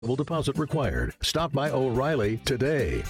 Deposit required. Stop by O'Reilly today.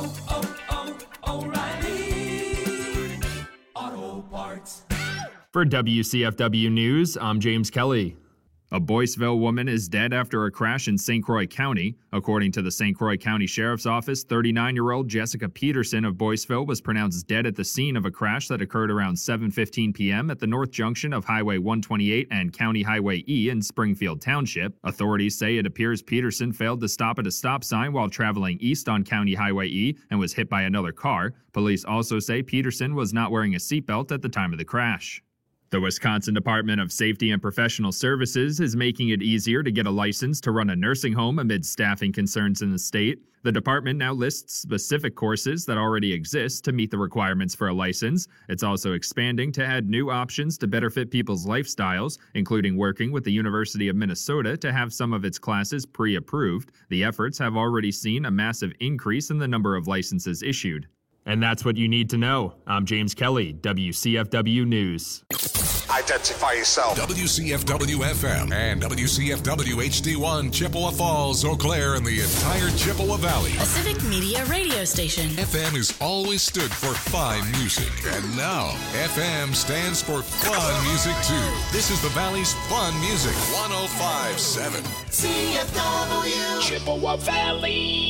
O'Reilly Auto Parts. For WCFW News, I'm James Kelly. A Boyceville woman is dead after a crash in St. Croix County. According to the St. Croix County Sheriff's Office, 39-year-old Jessica Peterson of Boyceville was pronounced dead at the scene of a crash that occurred around 7:15 p.m. at the north junction of Highway 128 and County Highway E in Springfield Township. Authorities say it appears Peterson failed to stop at a stop sign while traveling east on County Highway E and was hit by another car. Police also say Peterson was not wearing a seatbelt at the time of the crash. The Wisconsin Department of Safety and Professional Services is making it easier to get a license to run a nursing home amid staffing concerns in the state. The department now lists specific courses that already exist to meet the requirements for a license. It's also expanding to add new options to better fit people's lifestyles, including working with the University of Minnesota to have some of its classes pre-approved. The efforts have already seen a massive increase in the number of licenses issued. And that's what you need to know. I'm James Kelly, WCFW News. Identify yourself. WCFW-FM and WCFW-HD1, Chippewa Falls, Eau Claire, and the entire Chippewa Valley. A civic media radio station. FM has always stood for fine music. And now, FM stands for fun music, too. This is the Valley's fun music. 105.7. CFW Chippewa Valley.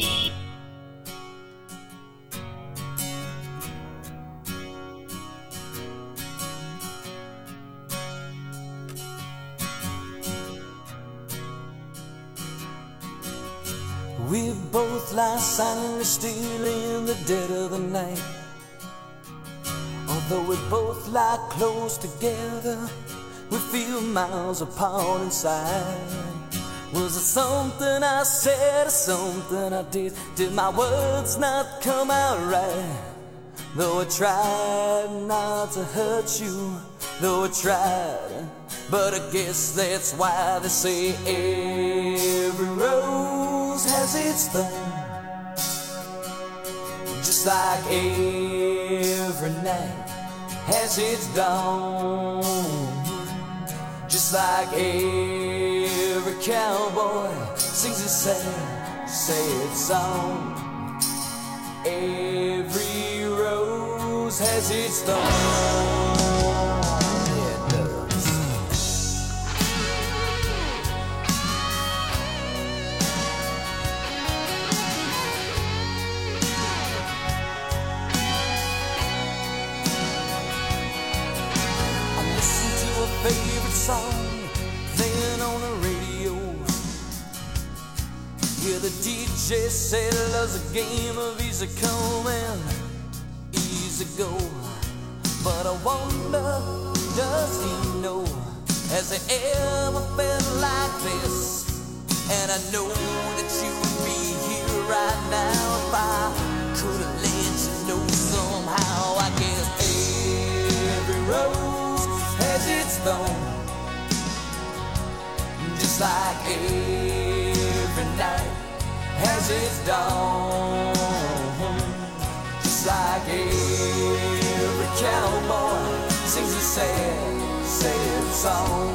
We both lie silently still in the dead of the night. Although we both lie close together, we feel miles apart inside. Was it something I said or something I did? Did my words not come out right? Though I tried not to hurt you, though I tried, but I guess that's why they say every rose has its thorn. Just like every night has its dawn. Just like every cowboy sings a sad, sad song. Every rose has its thorn. Favorite song playing on the radio. Yeah, the DJ said love's a game of easy come and easy go. But I wonder, does he know, has he ever felt like this? And I know that you would be here right now if I could have let you know somehow. I guess every rose has its thorn, just like every night has its dawn. Just like every cowboy sings a sad, sad song.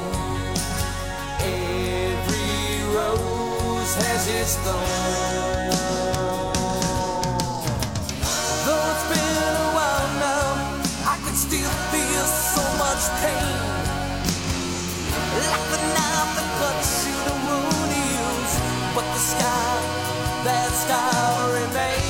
Every rose has its thorn. Though it's been a while now, I can still feel so much pain, like the knife that cuts you the wound heals, but the scar, that scar remains.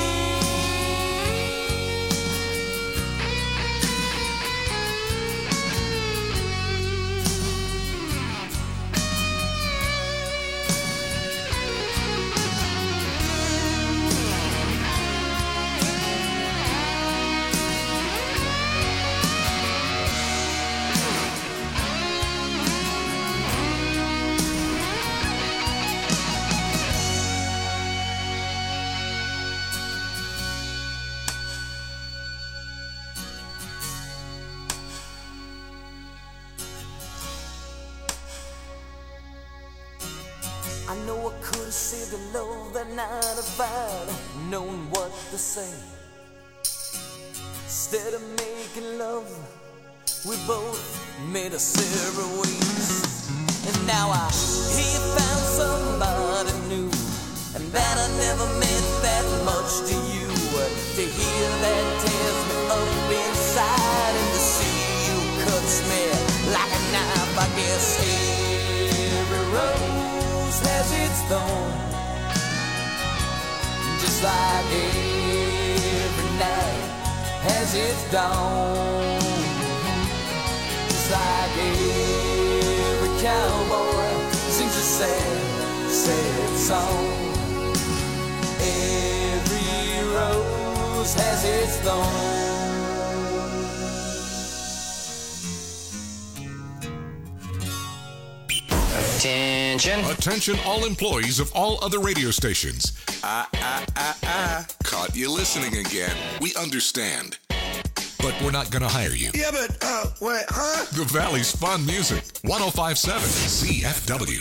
I know I could have saved the love that night if I'd known what to say. Instead of making love, we both made us separate ways. And now I hear you found somebody new. thorn. Just like every night has its dawn. Just like every cowboy sings a sad, sad song. Every rose has its thorn. Attention. Attention all employees of all other radio stations. Caught you listening again. We understand. But we're not going to hire you. Yeah, but, wait, huh? The Valley's Fun Music. 105.7 CFW.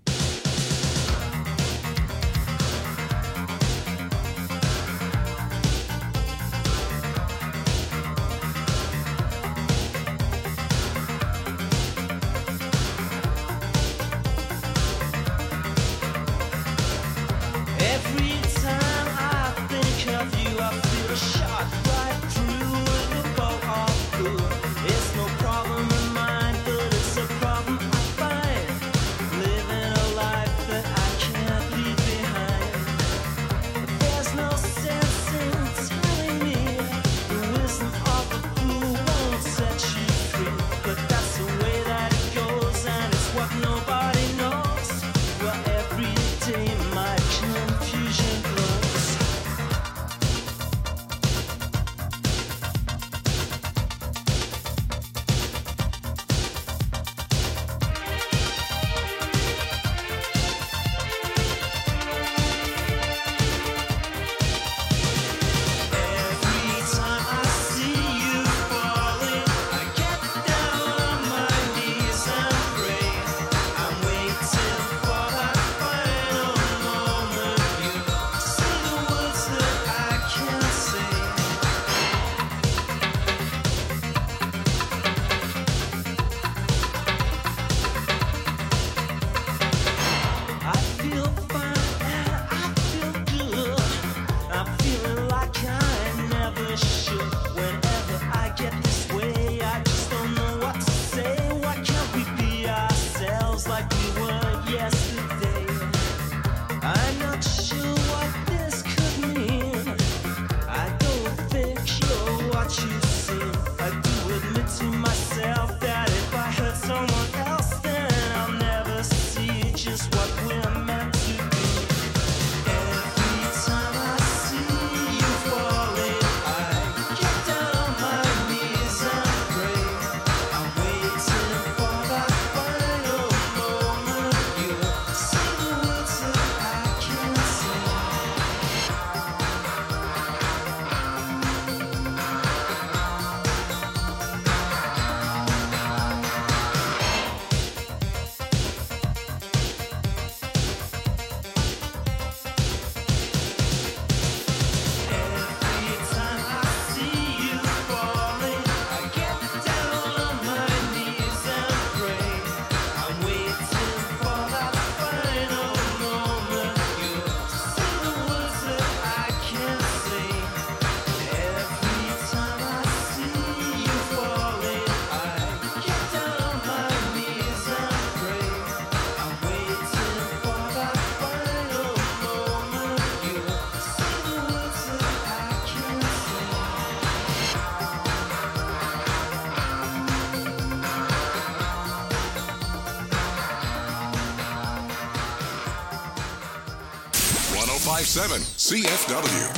CFW.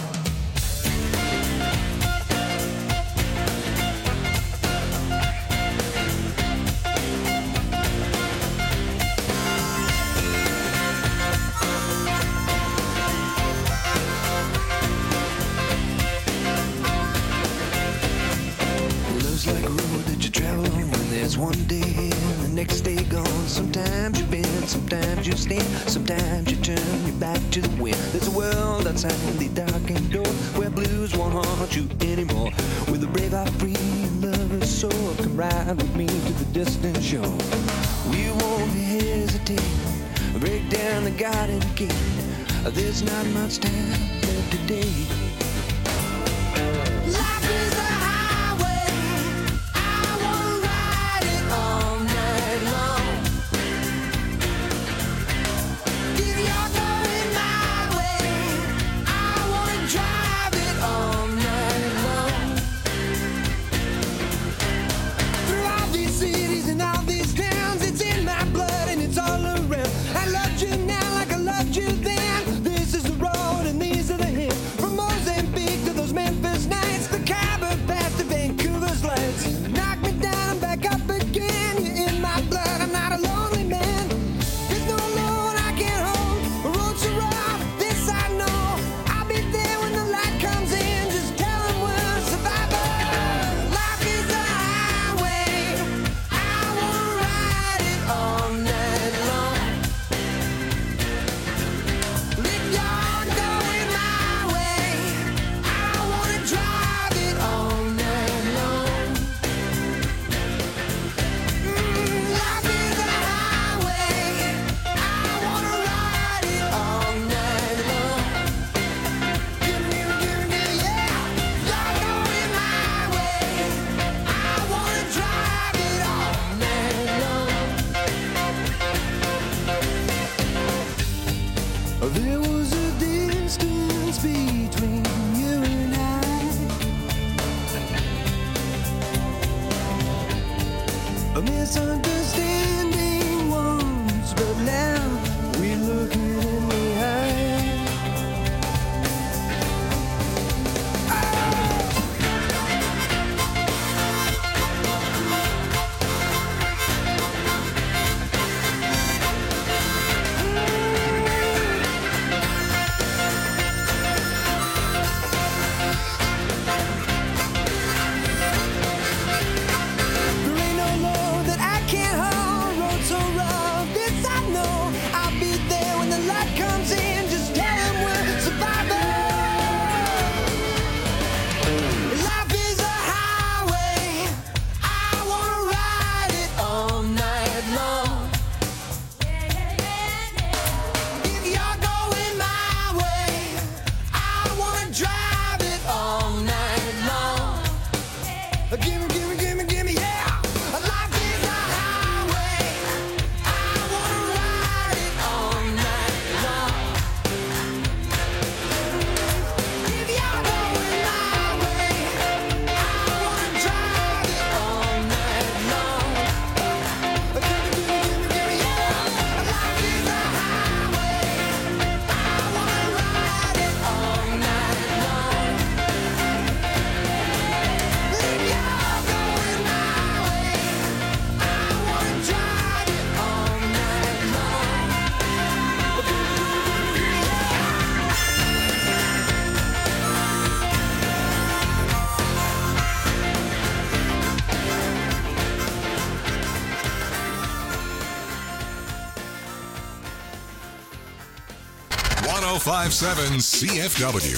Love's like a road that you travel on. There's one day and the next day gone. Sometimes you bend, sometimes you stand, sometimes you turn your back to the wind. There's a world outside the darkened door where blues won't haunt you anymore. With a brave heart free and lover's soul, come ride with me to the distant shore. We won't hesitate, break down the garden gate. There's not much time left today. Life is a highway, I wanna ride it all night long. Give your There was a distance between you and I, a misunderstanding once, but now we look in the eye. .105.7 CFW.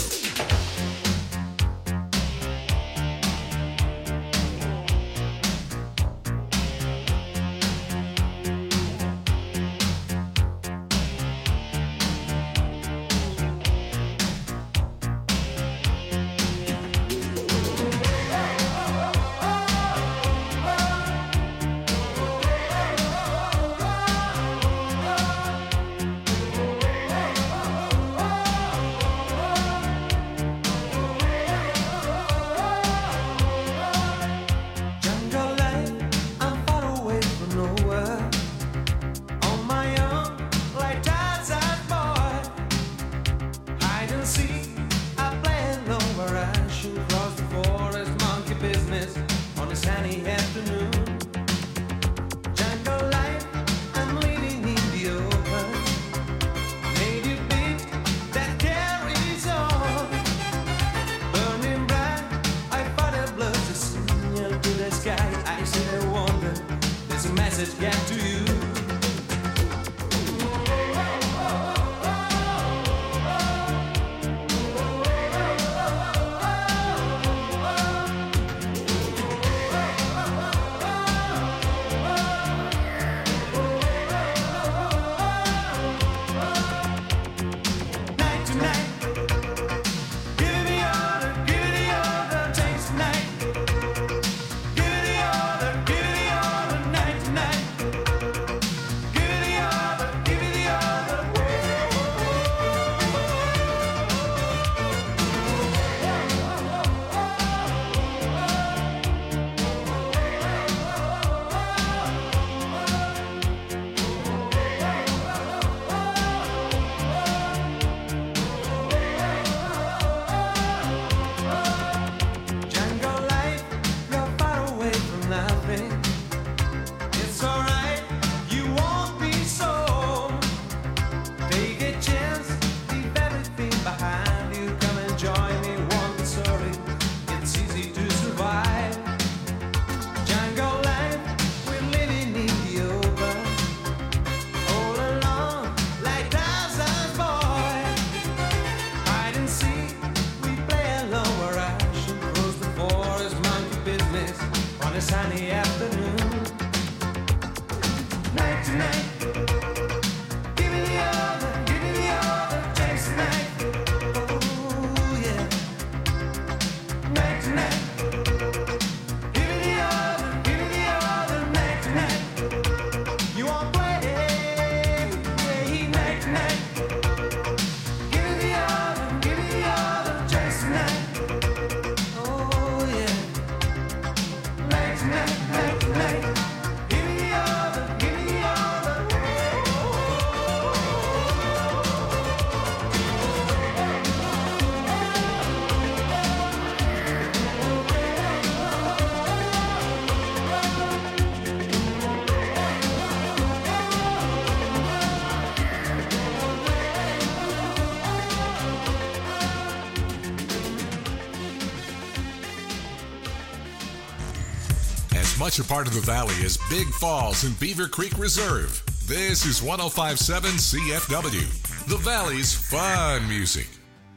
as much a part of the valley as Big Falls and Beaver Creek Reserve. This is 105.7 CFW, the Valley's fun music.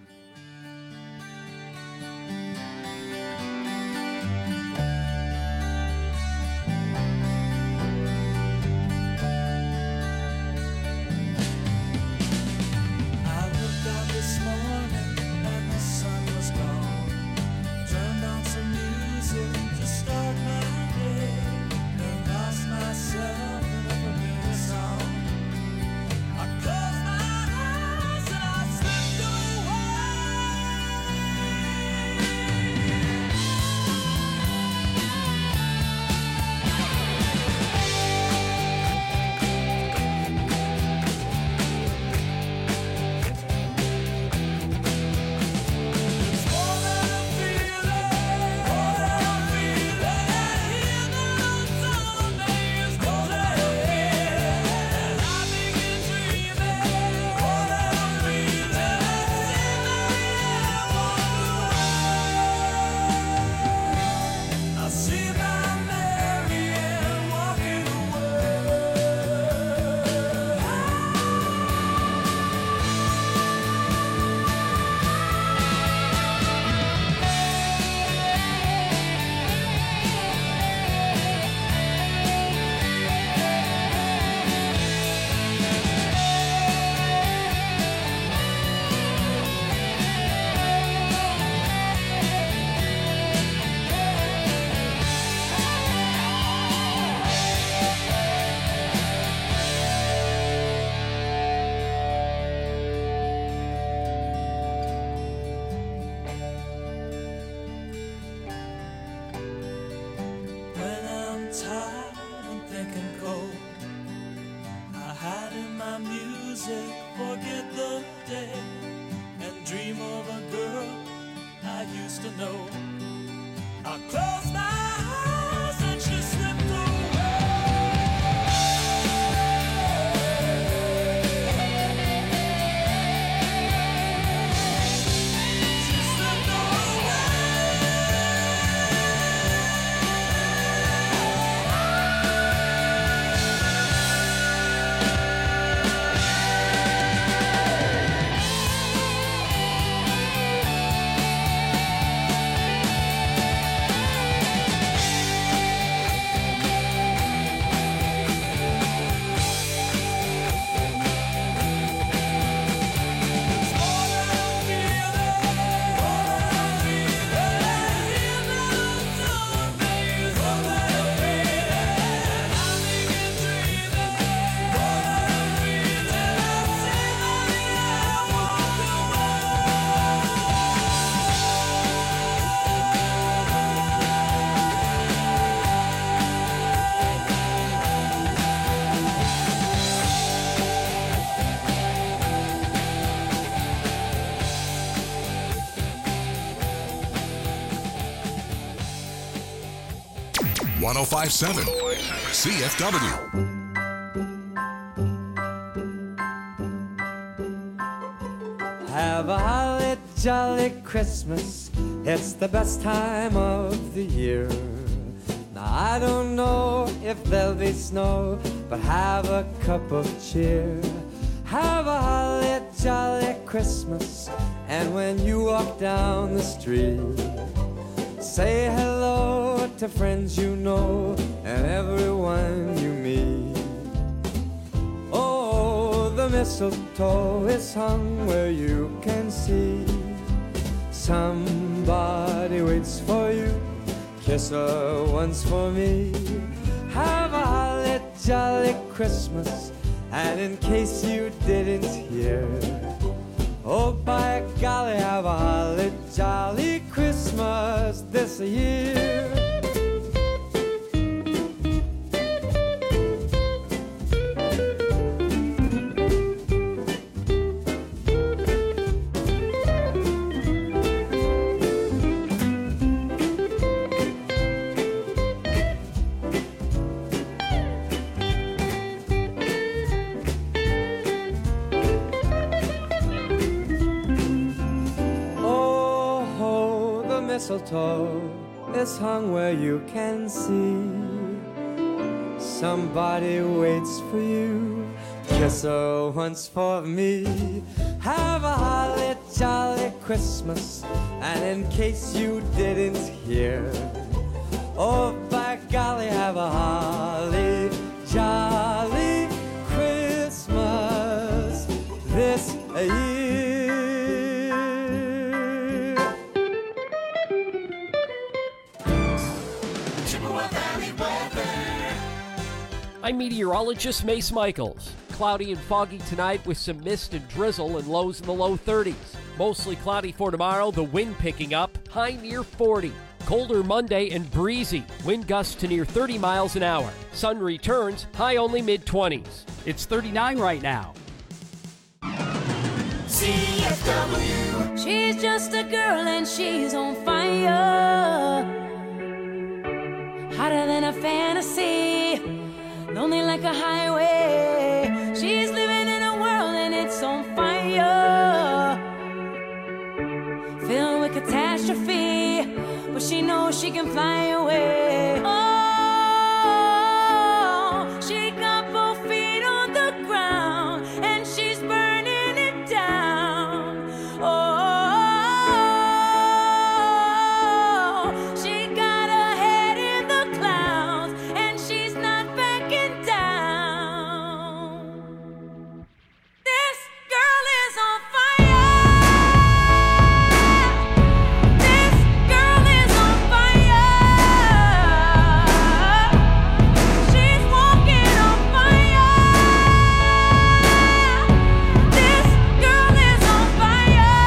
.1057 CFW. Have a holly jolly Christmas. It's the best time of the year. Now I don't know if there'll be snow, but have a cup of cheer. Have a holly jolly Christmas. And when you walk down the street, say hello to friends you know and everyone you meet. Oh, the mistletoe is hung where you can see. Somebody waits for you, kiss her once for me. Have a holly jolly Christmas, and in case you didn't hear, oh, by golly, have a holly jolly Christmas this year. mistletoe is hung where you can see. Somebody waits for you. Kiss her once for me. Have a holly jolly Christmas. And in case you didn't hear, oh by golly, have a holly jolly Christmas this year. Chippewa Valley weather. I'm meteorologist Mace Michaels. Cloudy and foggy tonight with some mist and drizzle and lows in the low 30s. Mostly cloudy for tomorrow, the wind picking up, high near 40. Colder Monday and breezy, wind gusts to near 30 miles an hour. Sun returns, high only mid-20s. It's 39 right now. CFW. She's just a girl and she's on fire. Hotter than a fantasy, lonely like a highway. She's living in a world and it's on fire, filled with catastrophe, but she knows she can fly away. Oh, she got both feet on the ground and she's burning it down. Oh, she got her head in the clouds and she's not backing down. This girl is on fire. This girl is on fire. She's walking on fire. This girl is on fire.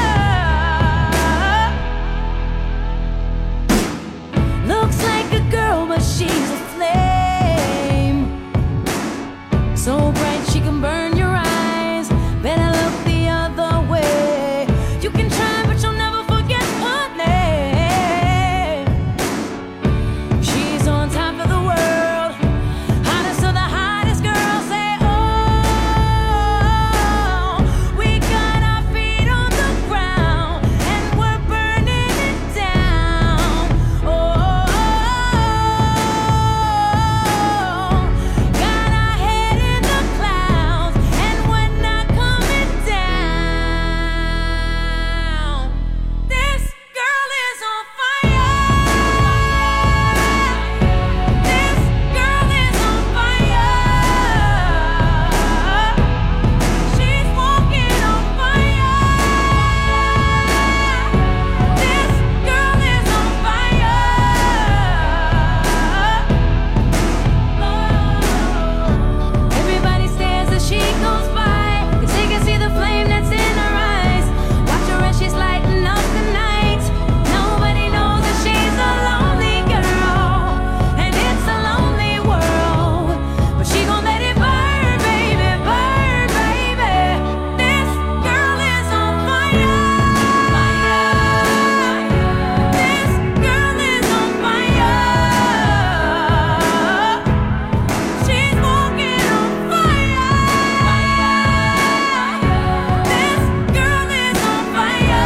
Looks like a girl, but she's a flame. So bright she can burn your eyes. Better look the other way. You can try, but you'll never forget her name. She's on top of the world, hottest of the hottest girls. Say, oh, we got our feet on the ground and we're burning it down. Oh, got our head in the clouds and we're not coming down. This girl is on fire. This girl is on fire. She's walking on fire. This girl is on fire. Everybody stares as she goes by, 'cause they can see the flame that's in her eyes. Watch her as she's lighting up the night. Nobody knows that she's a lonely girl, and it's a lonely world. But she gon' let it burn, baby, burn, baby. This girl is on fire. This girl is on fire. She's walking on fire. This girl is on fire.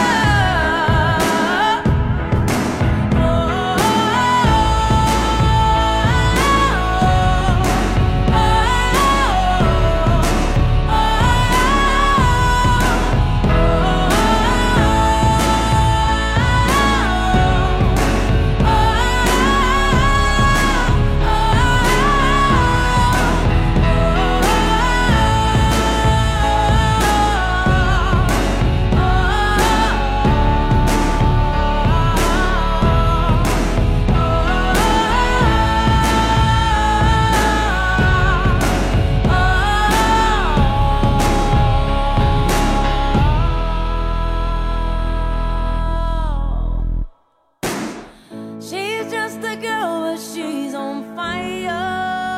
She's just a girl, but she's on fire.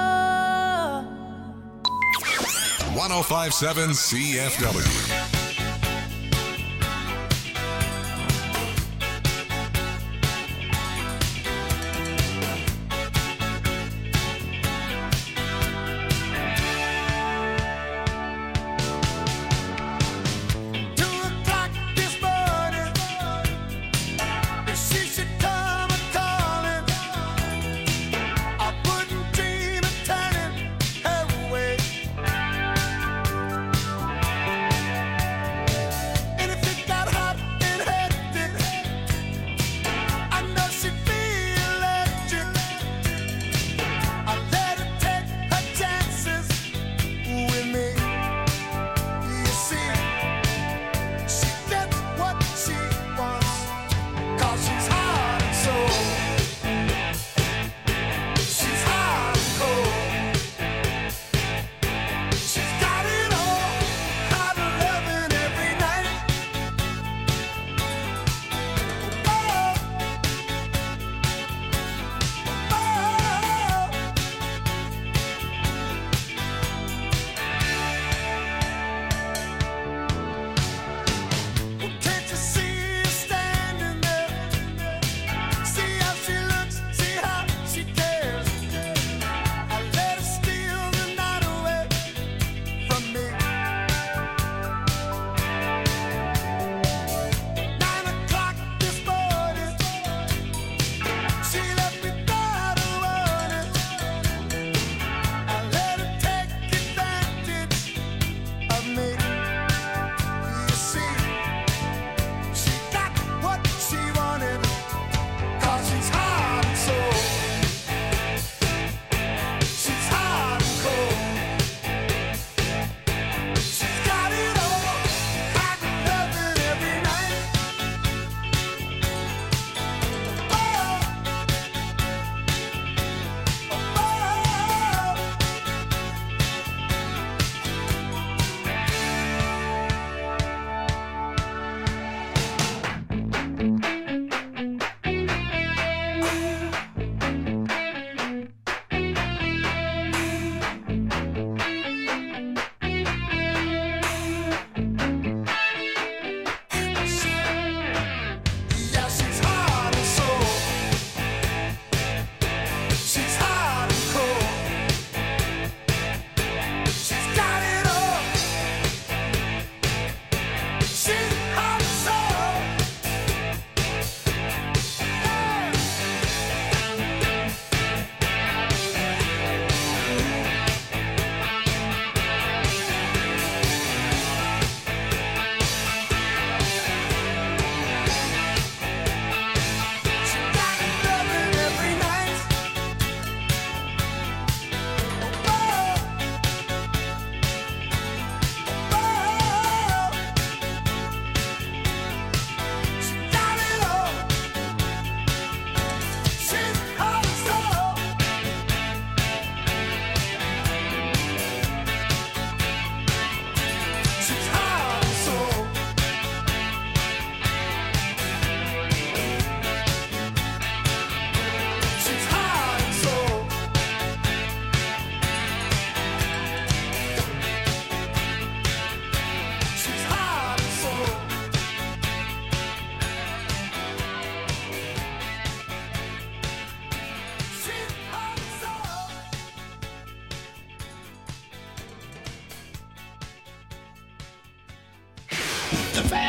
1057 CFW.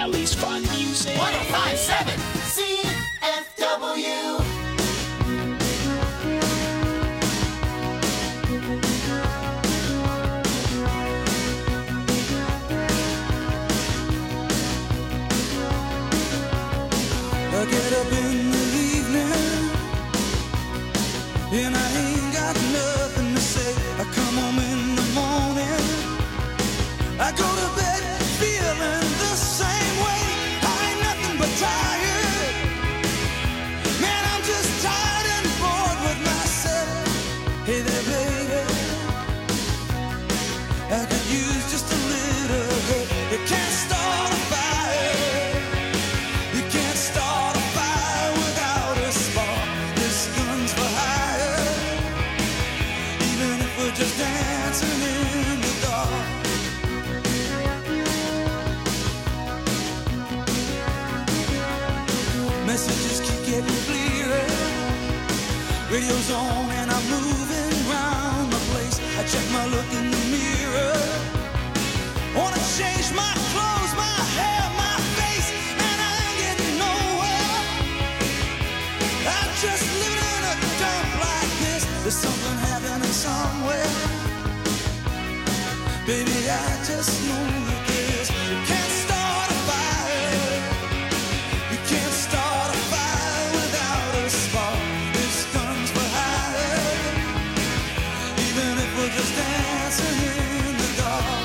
Valley's Fun Music. 105.7 CFW. I get up in the evening and I ain't got nothing to say. I come home in the morning, I go to bed feeling the same way. I ain't nothing but tired. Man, I'm just tired and bored with myself. Hey there, baby, I could use just a little help. You can't start a fire. You can't start a fire without a spark. This gun's for hire. Even if we're just dancing in the dark. Messages keep getting clearer. Radio's on and I'm moving around the place. I check my look in the mirror. Wanna change my clothes, my hair, my face, and I ain't getting nowhere. I'm just living in a dump like this. There's something happening somewhere. Baby, I just know that this. You can't start a fire. You can't start a fire without a spark. This gun's for hire. Even if we're just dancing in the dark.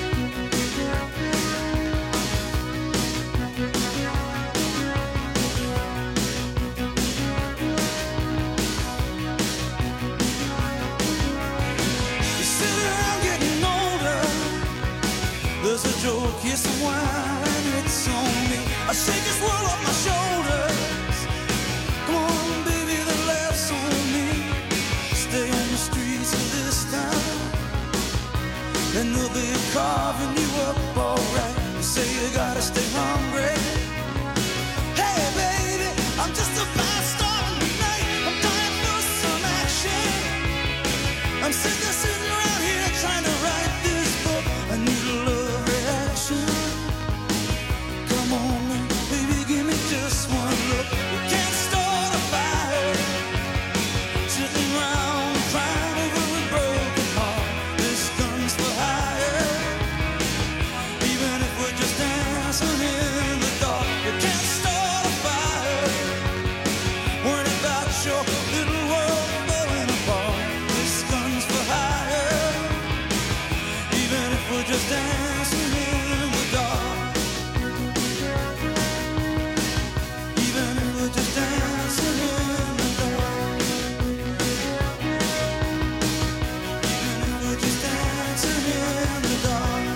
You sit around getting older. There's a joke, yes, a wine, it's on me. I shake this world off my shoulders. Come on, baby, the laughs on me. Stay on the streets of this town, and they'll be carving you up alright. You say you gotta stay hungry. Hey, baby, I'm just a fast star tonight. I'm dying for some action. I'm sitting around here trying to write this book. I need a love reaction. Come on, baby, give me just one look. We can't start a fire. Sitting around crying over a broken heart. This gun's for hire. Even if we're just dancing in the dark. You can't start a fire. Worrying about your little world falling apart. This gun's for hire. Even if we're just dancing in the dark. Even if we're just dancing in the dark. Even if we're just dancing in the dark.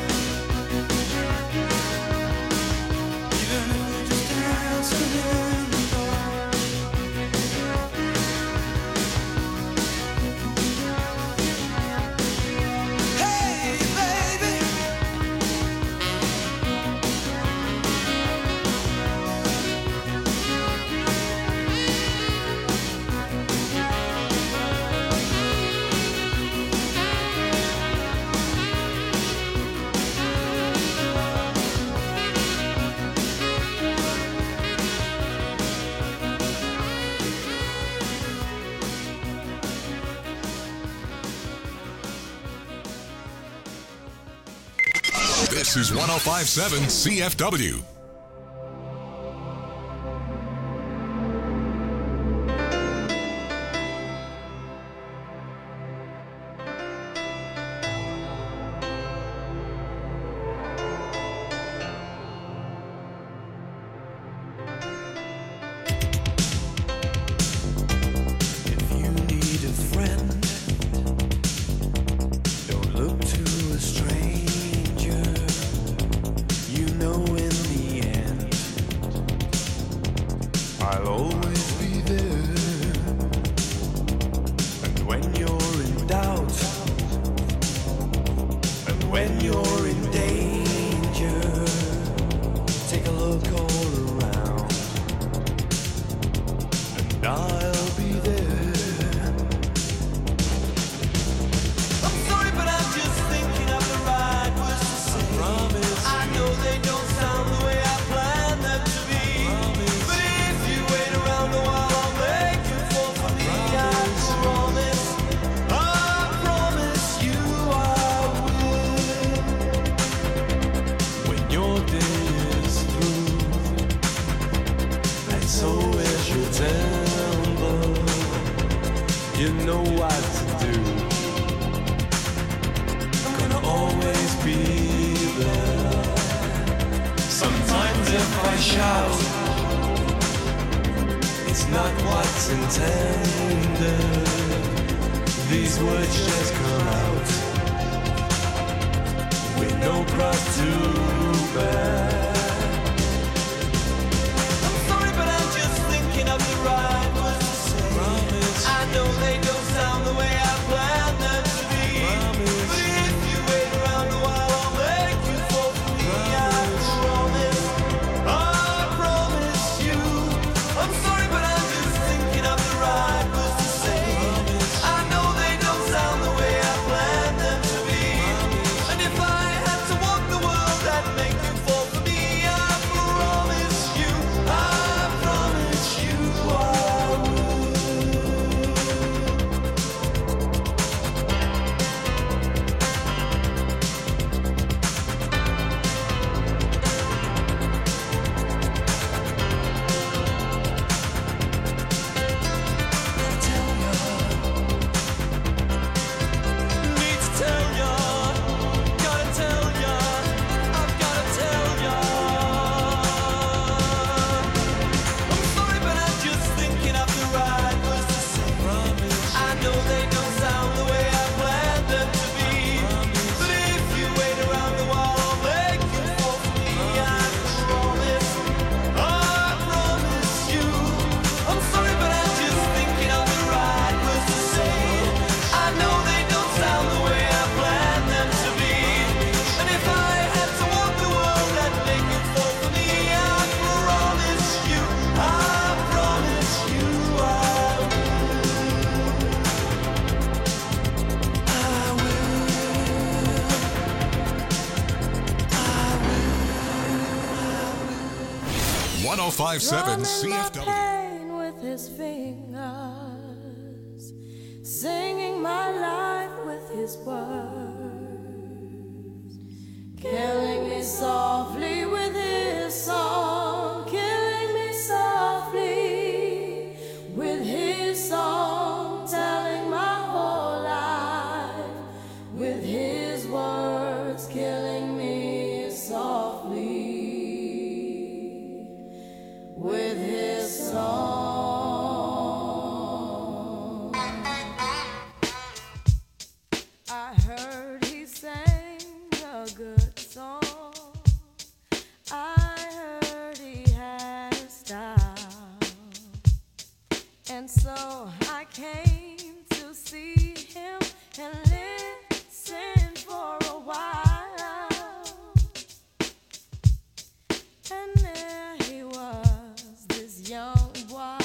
Even if we're just dancing in the dark. Hey, baby. This is 105.7 CFW. If you need a friend, don't look to a stranger. You know in the end, I'll always be there. And when you're in doubt, and when you're in danger, take a look all around, and I'll be there. I'm sorry, but I'm just thinking of the right words to say. I promise I know they don't sound the way I planned. September, you know what to do. I'm gonna always be there. Sometimes if I shout, it's not what's intended. These words just come out with no cross to bear. I'm sorry, but I'm just thinking of the right words to say. Promise. I know they don't sound the way I planned them to be. Promise. But if you wait around a while, I'll make you fall for me. Promise. I promise you. I'm sorry, but I'm just thinking of the right words to say. Promise. I know they don't sound the way I planned them to be. Promise. And if I had to walk the world, I'd make you fall for me. I promise you. I promise you I will. Need to tell ya, gotta tell ya, I've gotta tell ya. I'm sorry, but I'm just thinking of the right words to say. Promise. I know they don't sound the way I planned them to be. Promise. But if you wait around a while, I'll make you fall for me. I promise. I promise you. I'm sorry, but I'm just thinking of the right words to say. I know they don't sound the way I planned them to be. And if I had to walk the world, I'd make it fall for me. I promise you. I promise you I will. 1057 CFW. Pain with his fingers, singing my life with his words, killing me softly with his song, killing me softly with his song, telling my whole life with his words, killing me softly with his song. I heard he sang a good song. I heard he had a style. And so I came to see him and listen for a while. And there he was, this young boy,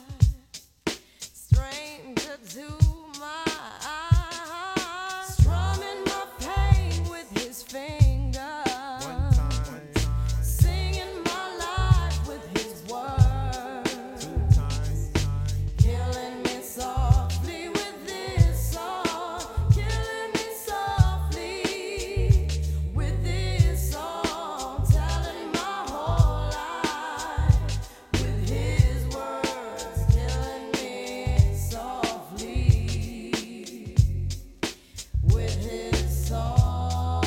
stranger to my eyes, strumming my pain with his fingers, singing my life with his words, killing me softly with this song, killing me softly with this song, telling my whole life with his words, killing me softly with his song.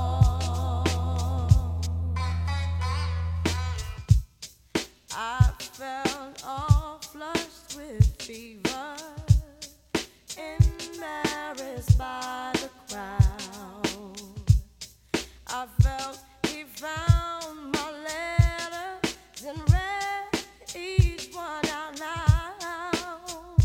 I felt all flushed with fever, embarrassed by the crowd. I felt he found my letters and read each one out loud.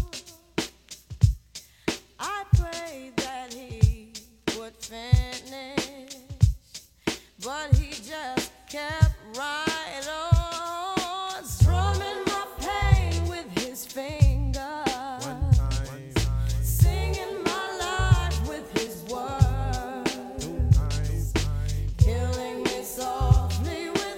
I prayed that he would finish, but he just kept right on, strumming my pain with his fingers, singing my life with his words, killing me softly with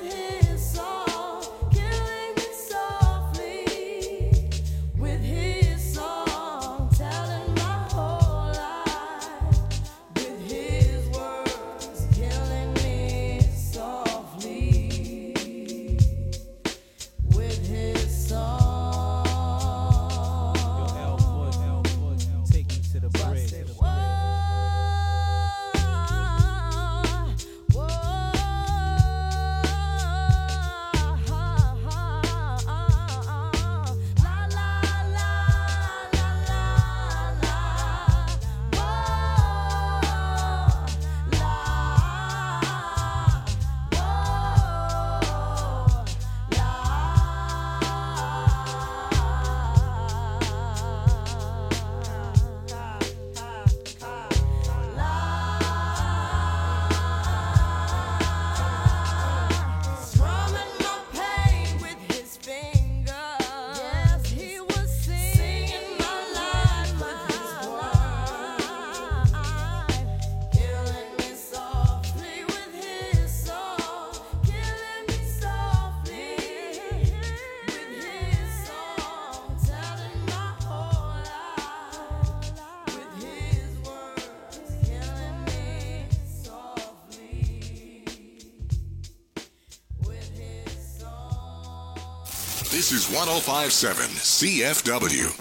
This is 105.7 CFW.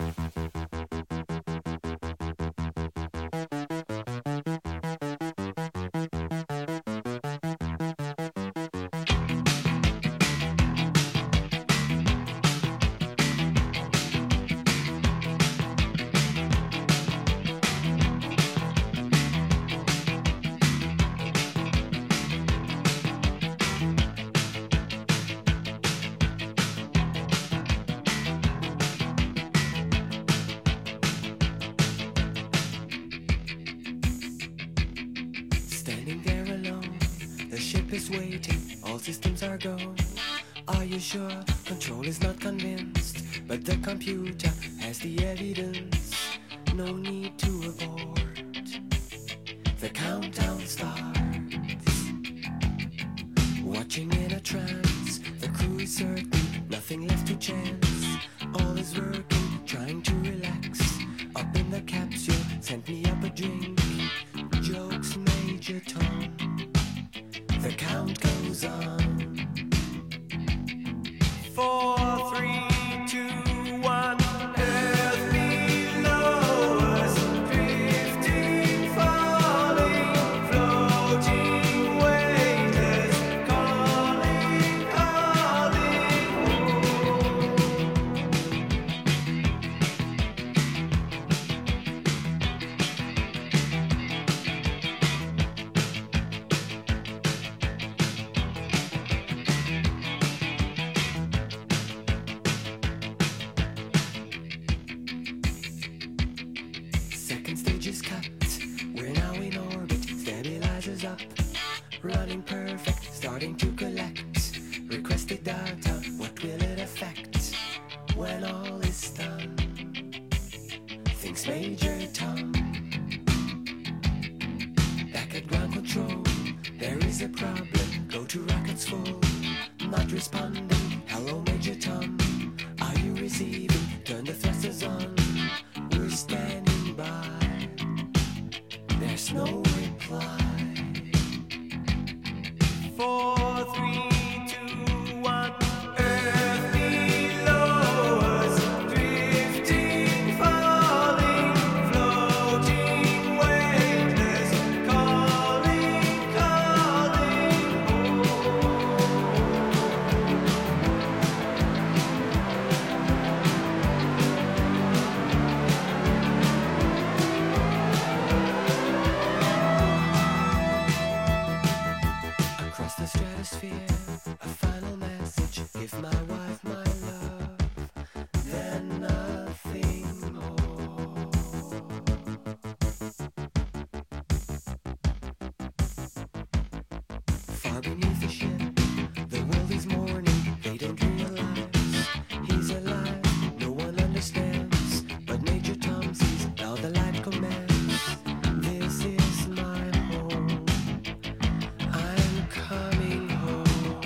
Standing there alone, the ship is waiting, all systems are go. Are you sure? Control is not convinced, but the computer has the evidence. No need to abort. The countdown starts. Watching in a trance, the crew is certain, nothing left to chance. All is working, trying to relax. Up in the capsule, sent me up a drink. Jokes, Major Tom. The count goes on. 4, 3, 2, 1. Earth below us, drifting, falling, floating, weightless, calling, calling home. Second stage is cut. We're now in orbit. Stabilizers up. Running perfect. Starting to collect. Requested data. What will it affect when all is done? Thinks Major Tom. Back at ground control. There is a problem. Go to rockets full. Not responding. Hello, Major Tom. Are you receiving? Turn the thrusters on. We're standing by. There's no reply. 4, 3, 2, 1. Earth below us, drifting, falling, floating, weightless, calling, calling home. Across the stratosphere, a final message. Give my wife my love, then nothing more. Far beneath the ship, the world is mourning. They don't realize he's alive. No one understands, but Major Tom sees how the light commands. This is my home. I'm coming home.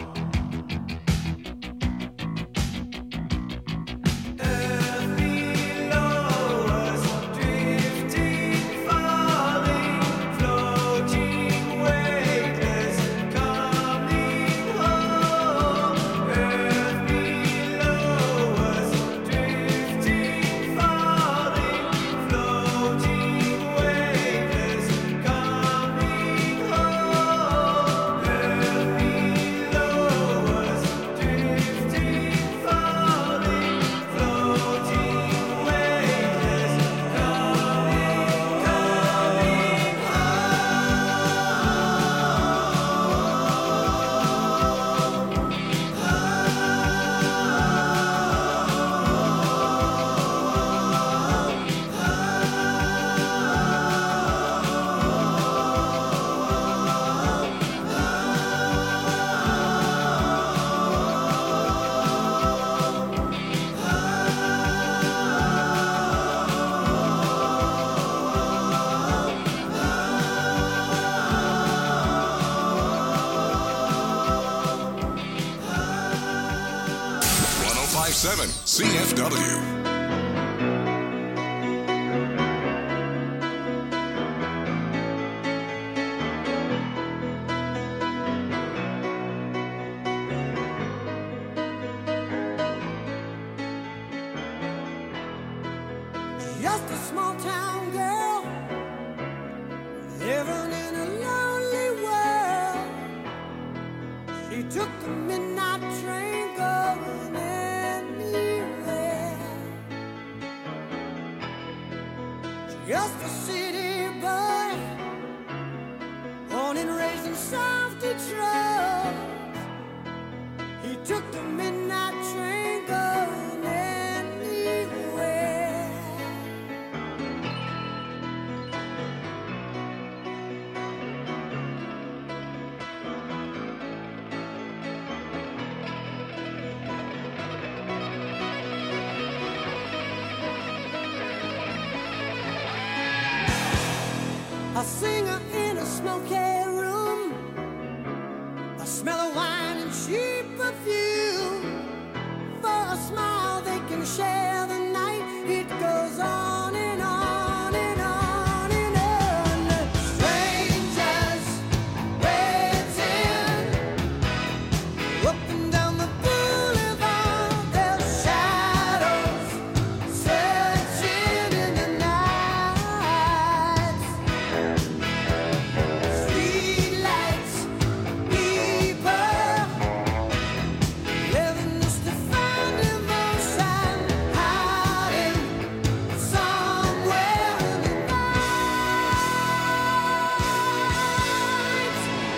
Earth below us, drifting, falling, floating, weightless, coming home. Earth below us, drifting, falling, floating, weightless, coming home. Earth below us, drifting, falling, floating, weightless, CFW. small town girl living in a lonely world. She took the midnight train going anywhere. Just a city boy, born and raised in South Detroit. He took the midnight train going anywhere. A singer in a smoky room, a smell of wine and cheap perfume. For a smile they can share the night. It goes on and on and on and on. Strangers waiting up and down the boulevard. Their shadows searching in the night. Streetlights, people living just to find emotion, hiding somewhere in the night.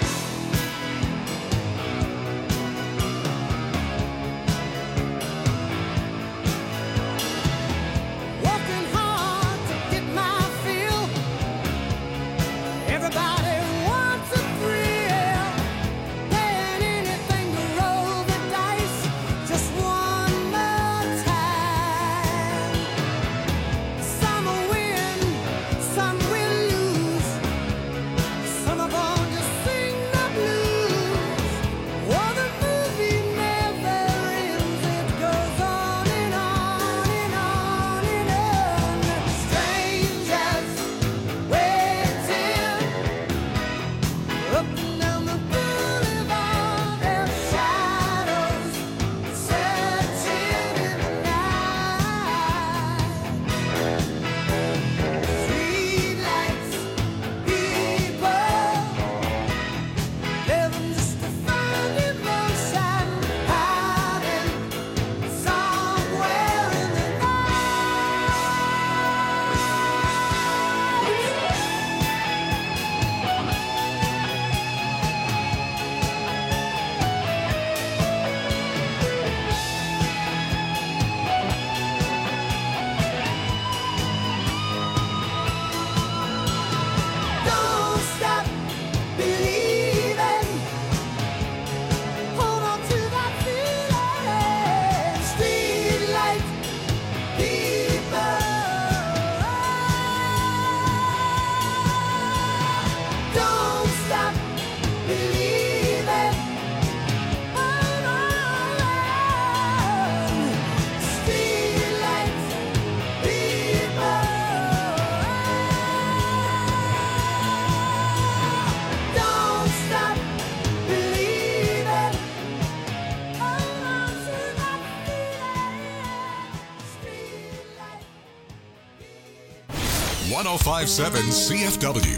Working hard to get my fill. Everybody wants a thrill. Paying anything to roll the dice just one more time. Some will win, some will lose. Some are born to sing the blues. Oh, the movie never ends. It goes on and on and on and on. Strangers waiting up and down the boulevard. Their shadows searching in the night. Streetlights, people living just to find emotion, hiding somewhere in the Don't stop believing. Hold on to that feeling. Streetlight people. Don't stop believing. Hold on. Streetlight people. Don't stop believing. Hold on to that feeling. 1057 CFW.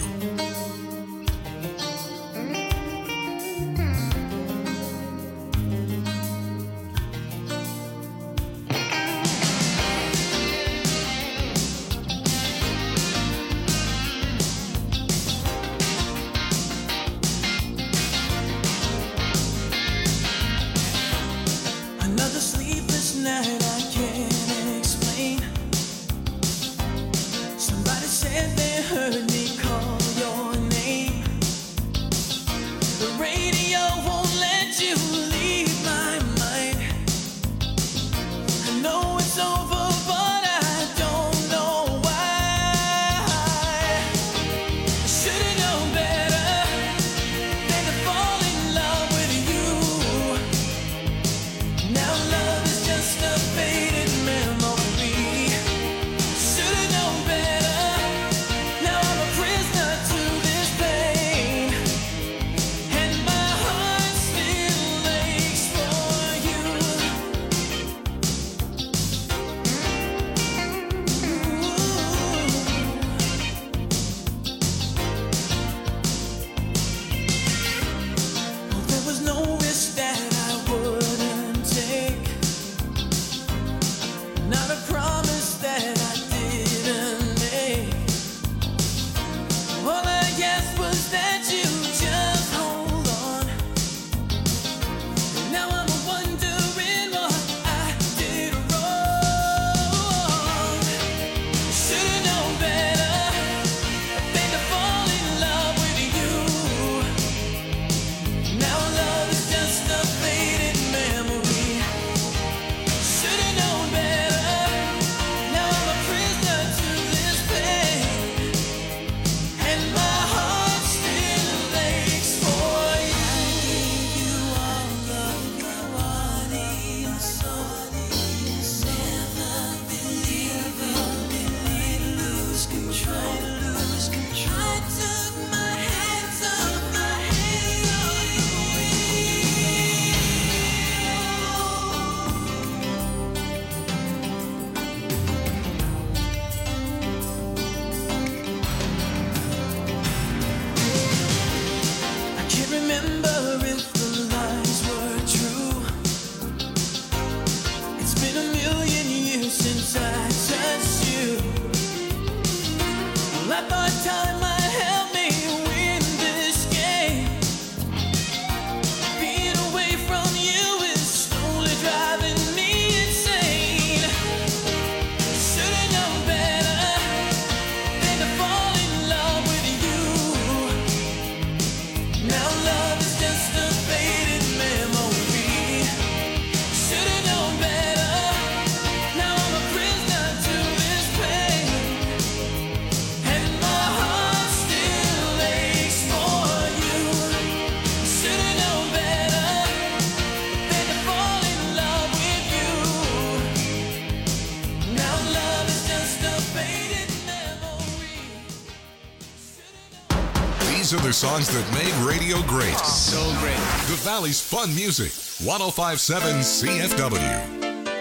Another sleepless night I can't explain. Somebody said they heard me call your name. The radio won't let you leave my mind. I know it's over, but I don't know why. I should've known better than to fall in love with you. Now love is just a faded memory. Should've known better. Now I'm a These are the songs that made radio great. So great. The Valley's Fun Music. 105.7 CFW.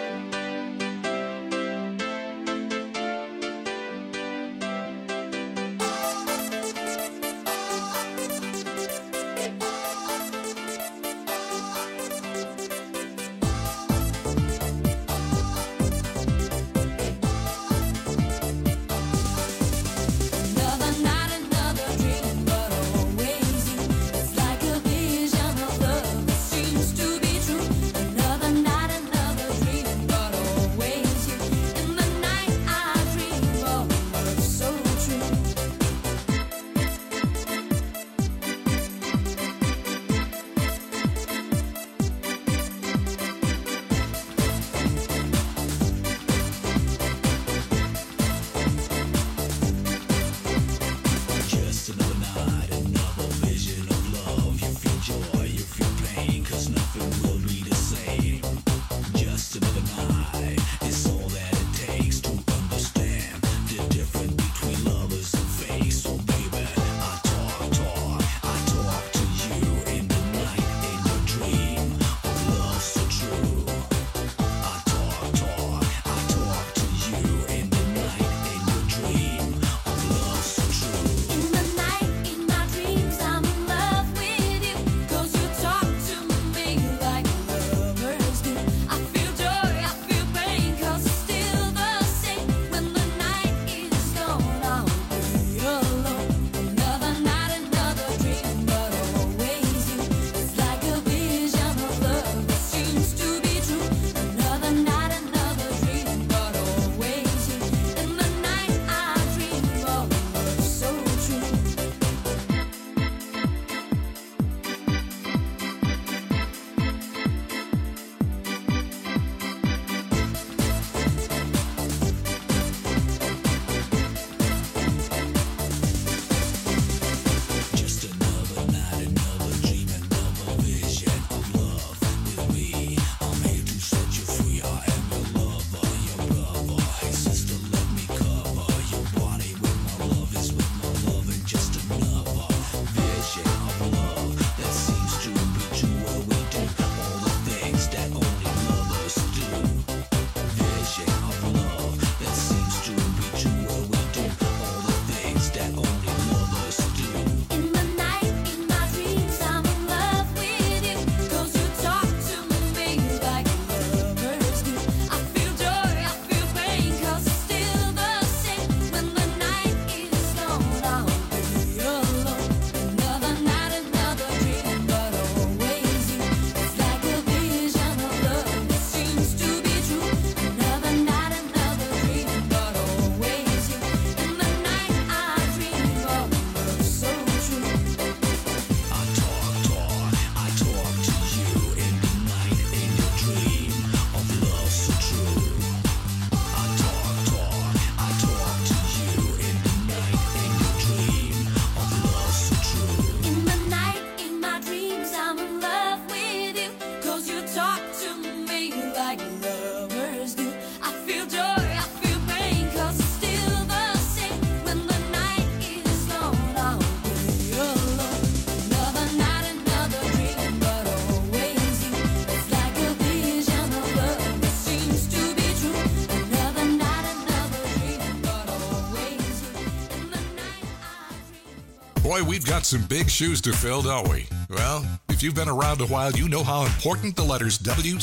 Boy, we've got some big shoes to fill, don't we? Well, if you've been around a while, you know how important the letters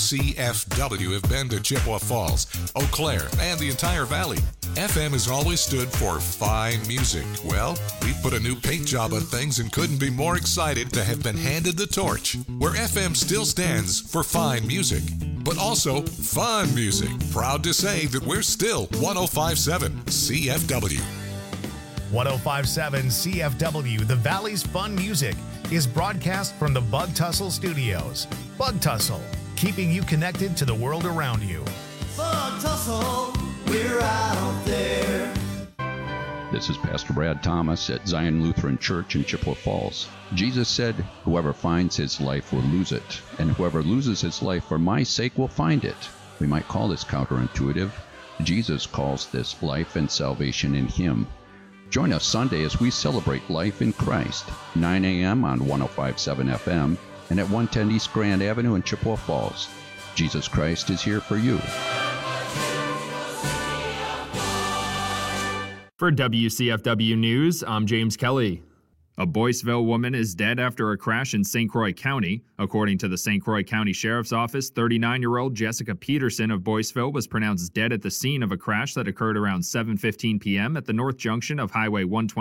WCFW have been to Chippewa Falls, Eau Claire, and the entire valley. FM has always stood for fine music. Well, we've put a new paint job on things and couldn't be more excited to have been handed the torch, where FM still stands for fine music, but also fun music. Proud to say that we're still 105.7 CFW. 105.7 CFW, the Valley's Fun Music, is broadcast from the Bug Tussle Studios. Bug Tussle, keeping you connected to the world around you. Bug Tussle, we're out there. This is Pastor Brad Thomas at Zion Lutheran Church in Chippewa Falls. Jesus said, "Whoever finds his life will lose it, and whoever loses his life for my sake will find it." We might call this counterintuitive. Jesus calls this life and salvation in him. Join us Sunday as we celebrate life in Christ, 9 a.m. on 105.7 FM and at 110 East Grand Avenue in Chippewa Falls. Jesus Christ is here for you. For WCFW News, I'm James Kelly. A Boyceville woman is dead after a crash in St. Croix County. According to the St. Croix County Sheriff's Office, 39-year-old Jessica Peterson of Boyceville was pronounced dead at the scene of a crash that occurred around 7:15 p.m. at the north junction of Highway 120